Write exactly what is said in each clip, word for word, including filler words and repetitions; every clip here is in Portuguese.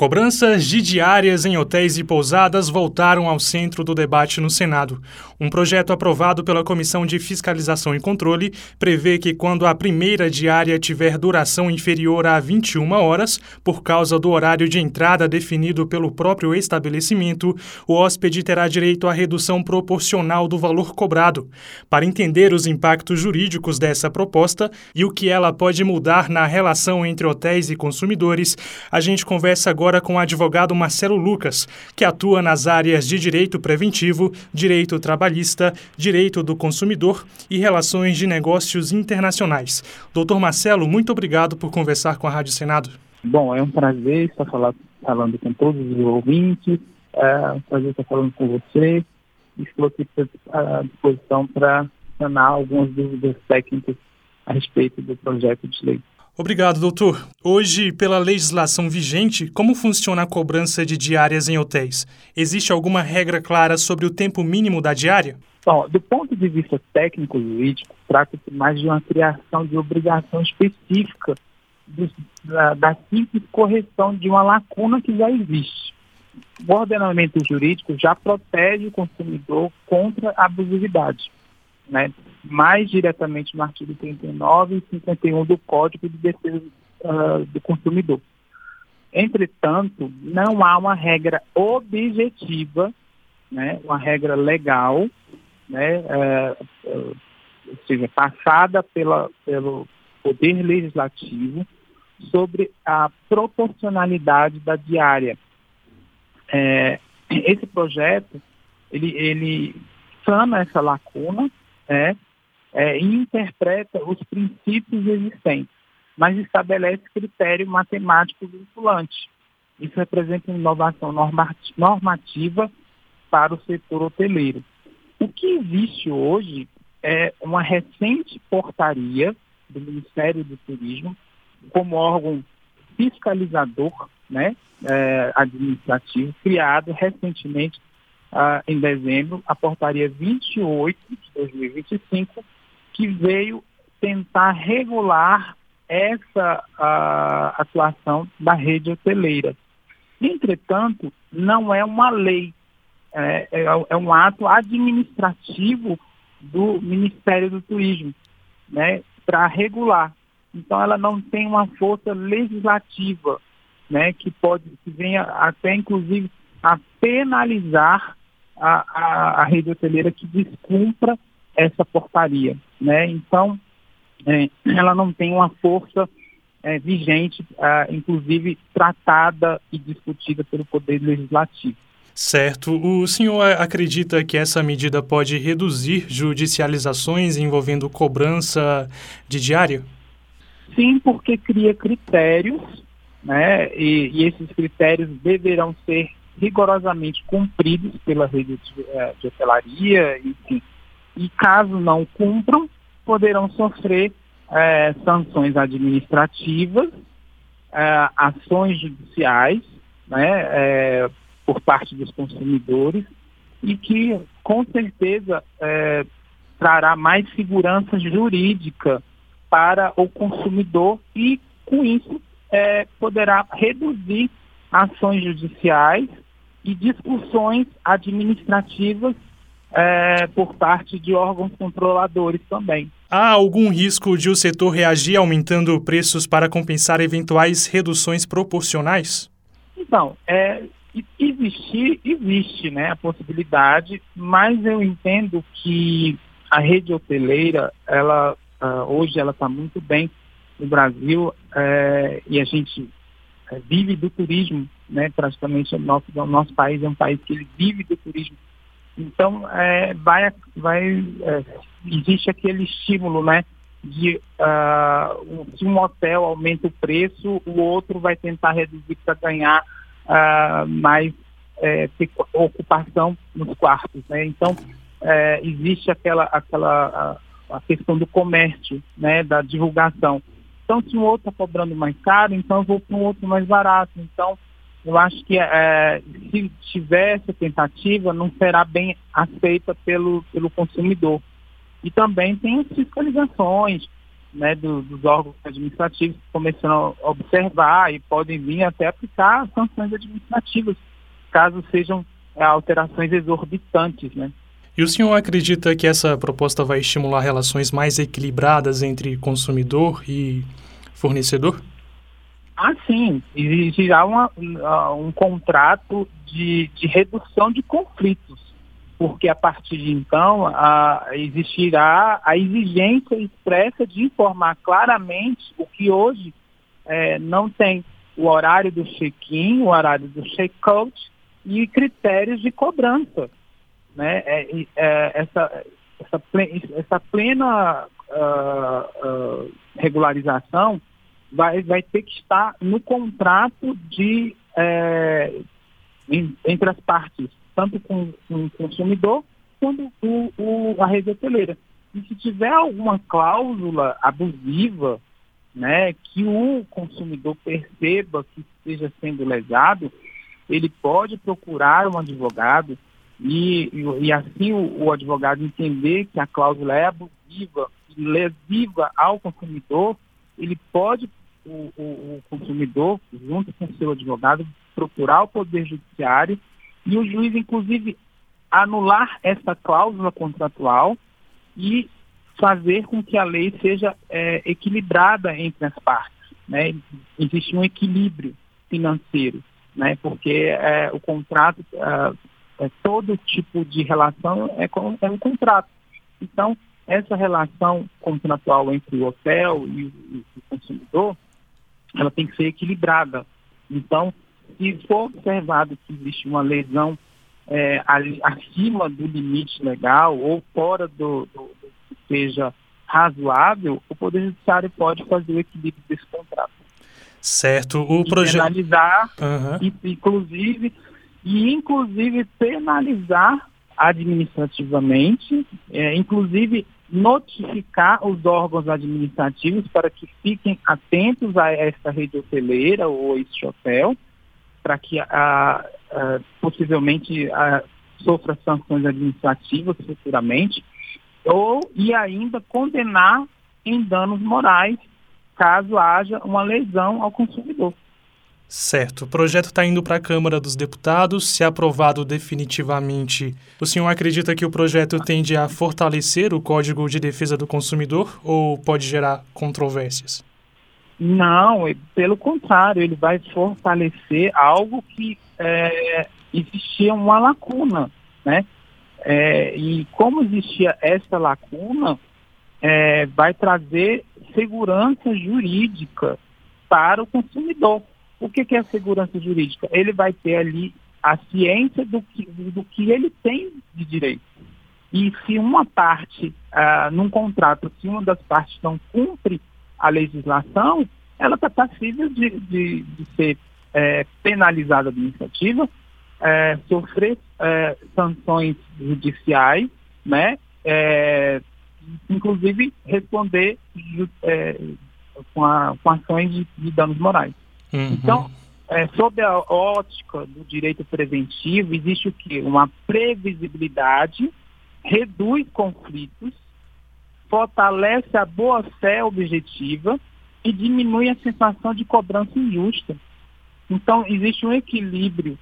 Cobranças de diárias em hotéis e pousadas voltaram ao centro do debate no Senado. Um projeto aprovado pela Comissão de Fiscalização e Controle prevê que quando a primeira diária tiver duração inferior a vinte e uma horas, por causa do horário de entrada definido pelo próprio estabelecimento, o hóspede terá direito à redução proporcional do valor cobrado. Para entender os impactos jurídicos dessa proposta e o que ela pode mudar na relação entre hotéis e consumidores, a gente conversa agora com o advogado Marcelo Lucas, que atua nas áreas de direito preventivo, direito trabalhista, direito do consumidor e relações de negócios internacionais. Doutor Marcelo, muito obrigado por conversar com a Rádio Senado. Bom, é um prazer estar falando, falando com todos os ouvintes, é um prazer estar falando com você. Estou aqui à disposição para sanar algumas dúvidas técnicas a respeito do projeto de lei. Obrigado, doutor. Hoje, pela legislação vigente, como funciona a cobrança de diárias em hotéis? Existe alguma regra clara sobre o tempo mínimo da diária? Bom, do ponto de vista técnico-jurídico, trata-se mais de uma criação de obrigação específica do, da, da simples correção de uma lacuna que já existe. O ordenamento jurídico já protege o consumidor contra a abusividade, né? Mais diretamente no artigo trinta e nove e cinquenta e um do Código de Defesa uh, do Consumidor. Entretanto, não há uma regra objetiva, né, uma regra legal, né, uh, uh, ou seja, passada pela, pelo Poder Legislativo sobre a proporcionalidade da diária. É, esse projeto, ele, ele sana essa lacuna, né, É, e interpreta os princípios existentes, mas estabelece critério matemático vinculante. Isso representa uma inovação normativa para o setor hoteleiro. O que existe hoje é uma recente portaria do Ministério do Turismo, como órgão fiscalizador, né, é, administrativo, criado recentemente, ah, em dezembro, a portaria vinte e oito de dois mil e vinte e cinco, que veio tentar regular essa a, atuação da rede hoteleira. Entretanto, não é uma lei, é, é, é um ato administrativo do Ministério do Turismo, né, para regular. Então, ela não tem uma força legislativa, né, que pode, que venha até, inclusive, a penalizar a, a, a rede hoteleira que descumpra essa portaria, né? Então, é, ela não tem uma força é, vigente, é, inclusive tratada e discutida pelo Poder Legislativo. Certo. O senhor acredita que essa medida pode reduzir judicializações envolvendo cobrança de diária? Sim, porque cria critérios, né? E, e esses critérios deverão ser rigorosamente cumpridos pela rede de, de hotelaria, enfim. E caso não cumpram, poderão sofrer é, sanções administrativas, é, ações judiciais, né, é, por parte dos consumidores, e que, com certeza, é, trará mais segurança jurídica para o consumidor e, com isso, é, poderá reduzir ações judiciais e discussões administrativas É, por parte de órgãos controladores também. Há algum risco de o setor reagir aumentando preços para compensar eventuais reduções proporcionais? Então, é, existe, existe, né, a possibilidade, mas eu entendo que a rede hoteleira, ela, uh, hoje ela está muito bem no Brasil, é, e a gente é, vive do turismo, né, praticamente o nosso, o nosso país é um país que ele vive do turismo. Então, é, vai, vai, é, existe aquele estímulo, né, de uh, se um hotel aumenta o preço, o outro vai tentar reduzir para ganhar uh, mais é, ocupação nos quartos, né? Então, é, existe aquela, aquela a, a questão do comércio, né, da divulgação. Então, se um outro está cobrando mais caro, então eu vou para um outro mais barato. Então, eu acho que é, se tiver essa tentativa, não será bem aceita pelo, pelo consumidor. E também tem as fiscalizações, né, do, dos órgãos administrativos começando a observar e podem vir até aplicar sanções administrativas, caso sejam é, alterações exorbitantes, né? E o senhor acredita que essa proposta vai estimular relações mais equilibradas entre consumidor e fornecedor? Ah, sim. Exigirá uma, um contrato de, de redução de conflitos, porque a partir de então a, existirá a exigência expressa de informar claramente o que hoje é, não tem: o horário do check-in, o horário do check-out e critérios de cobrança. Né? É, é, essa, essa, plena, essa plena uh, uh, regularização vai, vai ter que estar no contrato de, é, em, entre as partes, tanto com, com o consumidor quanto o, o, a rede hoteleira. E se tiver alguma cláusula abusiva, né, que o consumidor perceba que esteja sendo lesado, ele pode procurar um advogado e, e, e assim o, o advogado entender que a cláusula é abusiva e lesiva ao consumidor, ele pode, o, o, o consumidor, junto com o seu advogado, procurar o Poder Judiciário e o juiz, inclusive, anular essa cláusula contratual e fazer com que a lei seja é, equilibrada entre as partes, né? Existe um equilíbrio financeiro, né? Porque é, o contrato, é, é, todo tipo de relação é, com, é um contrato. Então, essa relação contratual entre o hotel e o, e o consumidor, ela tem que ser equilibrada. Então, se for observado que existe uma lesão é, acima do limite legal ou fora do, do, do que seja razoável, o Poder Judiciário pode fazer o equilíbrio desse contrato. Certo. O projeto... penalizar, uhum. e, inclusive, e inclusive penalizar administrativamente, é, inclusive notificar os órgãos administrativos para que fiquem atentos a esta rede hoteleira ou este hotel, para que a, a, possivelmente a, sofra sanções administrativas futuramente, ou e ainda condenar em danos morais, caso haja uma lesão ao consumidor. Certo. O projeto está indo para a Câmara dos Deputados. Se aprovado definitivamente, o senhor acredita que o projeto tende a fortalecer o Código de Defesa do Consumidor ou pode gerar controvérsias? Não, pelo contrário, ele vai fortalecer algo que é, existia uma lacuna, né? É, e como existia essa lacuna, é, vai trazer segurança jurídica para o consumidor. O que, que é a segurança jurídica? Ele vai ter ali a ciência do que, do que ele tem de direito. E se uma parte, ah, num contrato, se uma das partes não cumpre a legislação, ela está passível de, de, de ser é, penalizada administrativa, é, sofrer é, sanções judiciais, né? É, inclusive responder é, com, a, com ações de, de danos morais. Uhum. Então, é, sob a ótica do direito preventivo, existe o quê? Uma previsibilidade, reduz conflitos, fortalece a boa-fé objetiva e diminui a sensação de cobrança injusta. Então, existe um equilíbrio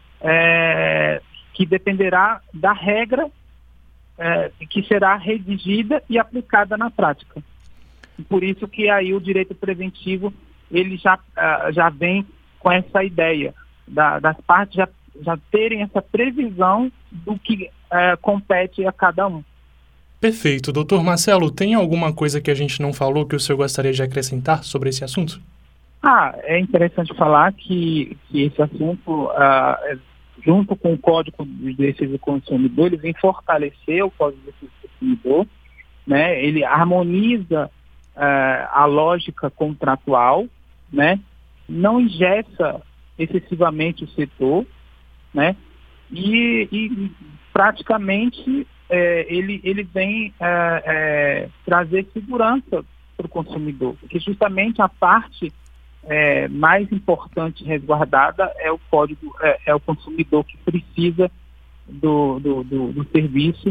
é, que dependerá da regra é, que será redigida e aplicada na prática. Por isso que aí o direito preventivo ele já, uh, já vem com essa ideia da, das partes já, já terem essa previsão do que uh, compete a cada um. Perfeito. doutor Marcelo, tem alguma coisa que a gente não falou que o senhor gostaria de acrescentar sobre esse assunto? Ah, é interessante falar que, que esse assunto, uh, junto com o Código de Defesa do Consumidor, ele vem fortalecer o Código de Defesa do Consumidor, né? Ele harmoniza uh, a lógica contratual, né? Não engessa excessivamente o setor, né? E, e praticamente é, ele, ele vem é, é, trazer segurança para o consumidor, porque justamente a parte é, mais importante resguardada é o código, é, é o consumidor que precisa do, do, do, do serviço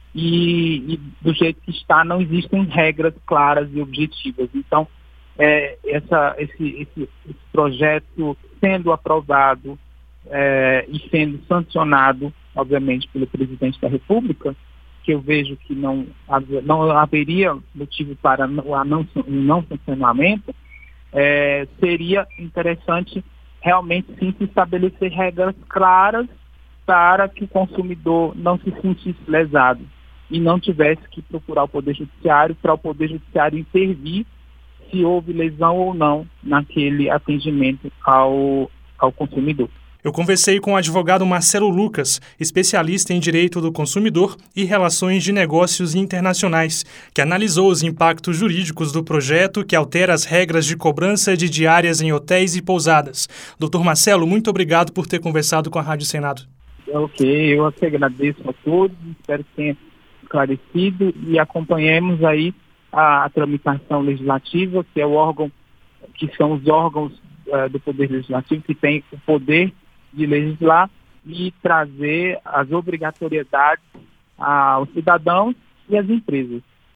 e, e do jeito que está não existem regras claras e objetivas. Então, é, essa, esse, esse, esse projeto sendo aprovado é, e sendo sancionado, obviamente, pelo presidente da República, que eu vejo que não, não haveria motivo para o não, não sancionamento, é, seria interessante realmente sim se estabelecer regras claras para que o consumidor não se sentisse lesado e não tivesse que procurar o Poder Judiciário para o Poder Judiciário intervir se houve lesão ou não naquele atendimento ao, ao consumidor. Eu conversei com o advogado Marcelo Lucas, especialista em direito do consumidor e relações de negócios internacionais, que analisou os impactos jurídicos do projeto que altera as regras de cobrança de diárias em hotéis e pousadas. Doutor Marcelo, muito obrigado por ter conversado com a Rádio Senado. Ok, eu aqui agradeço a todos, espero que tenha esclarecido e acompanhemos aí a, a tramitação legislativa, que é o órgão, que são os órgãos uh, do Poder Legislativo que tem o poder de legislar e trazer as obrigatoriedades aos cidadãos e às empresas.